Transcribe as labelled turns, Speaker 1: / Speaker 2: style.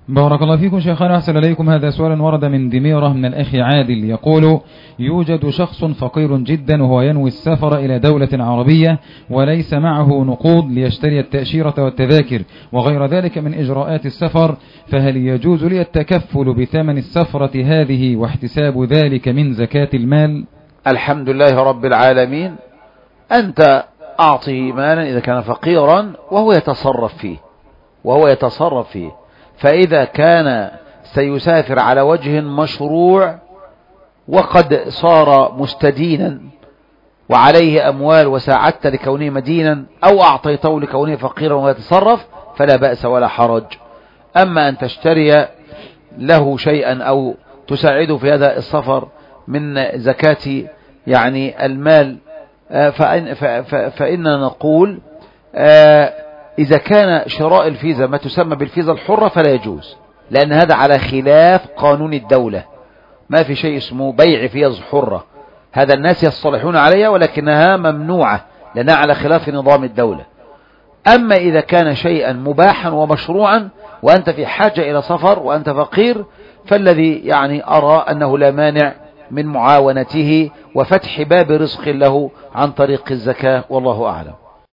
Speaker 1: بارك الله فيكم شيخنا، أحسن إليكم. هذا سؤال ورد من دميرة من الأخ عادل، يقول: يوجد شخص فقير جدا وهو ينوي السفر إلى دولة عربية وليس معه نقود ليشتري التأشيرة والتذاكر وغير ذلك من إجراءات السفر، فهل يجوز لي التكفل بثمن السفرة هذه واحتساب ذلك من زكاة المال؟
Speaker 2: الحمد لله رب العالمين. أنت أعطه مالا إذا كان فقيرا وهو يتصرف فيه، فإذا كان سيسافر على وجه مشروع وقد صار مستدينا وعليه أموال وساعدت لكونه مدينا أو أعطيته لكونه فقيرا ويتصرف، فلا بأس ولا حرج. أما أن تشتري له شيئا أو تساعده في هذا السفر من زكاة يعني المال، فإننا نقول إذا كان شراء الفيزا ما تسمى بالفيزا الحرة فلا يجوز، لأن هذا على خلاف قانون الدولة. ما في شيء اسمه بيع فيز حرة، هذا الناس يصطلحون عليها ولكنها ممنوعة لأنها على خلاف نظام الدولة. أما إذا كان شيئا مباحا ومشروعا وأنت في حاجة إلى سفر وأنت فقير، فالذي يعني أرى أنه لا مانع من معاونته وفتح باب رزق له عن طريق الزكاة، والله أعلم.